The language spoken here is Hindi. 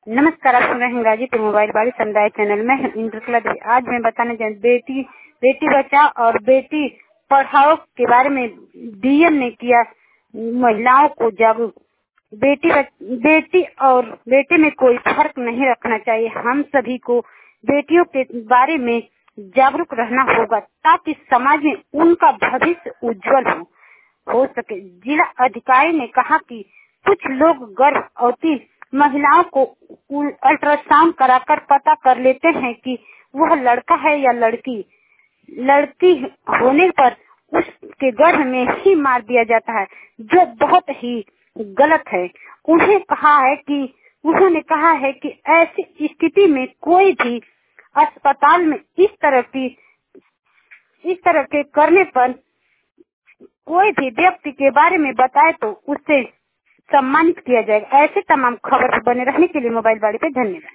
नमस्कार, आप सुन रहे हैं गाजीपुर मोबाइल वाली समुदाय चैनल में इंद्रकला देवी। आज मैं बताने जा रही बेटी बचाओ और बेटी पढ़ाओ के बारे में। डीएम ने किया महिलाओं को जागरूक। बेटी और बेटे में कोई फर्क नहीं रखना चाहिए। हम सभी को बेटियों के बारे में जागरूक रहना होगा ताकि समाज में उनका भविष्य उज्जवल हो सके। जिला अधिकारी ने कहा कि कुछ लोग गर्भवती महिलाओं को अल्ट्रासाउंड कराकर पता कर लेते हैं कि वह लड़का है या लड़की। लड़की होने पर उसके गर्भ में ही मार दिया जाता है, जो बहुत ही गलत है। उन्होंने कहा है कि ऐसी स्थिति में कोई भी अस्पताल में इस तरह के करने पर कोई भी व्यक्ति के बारे में बताए तो उसे सम्मानित किया जाएगा। ऐसे तमाम खबर बने रहने के लिए मोबाइल वाली पे धन्यवाद।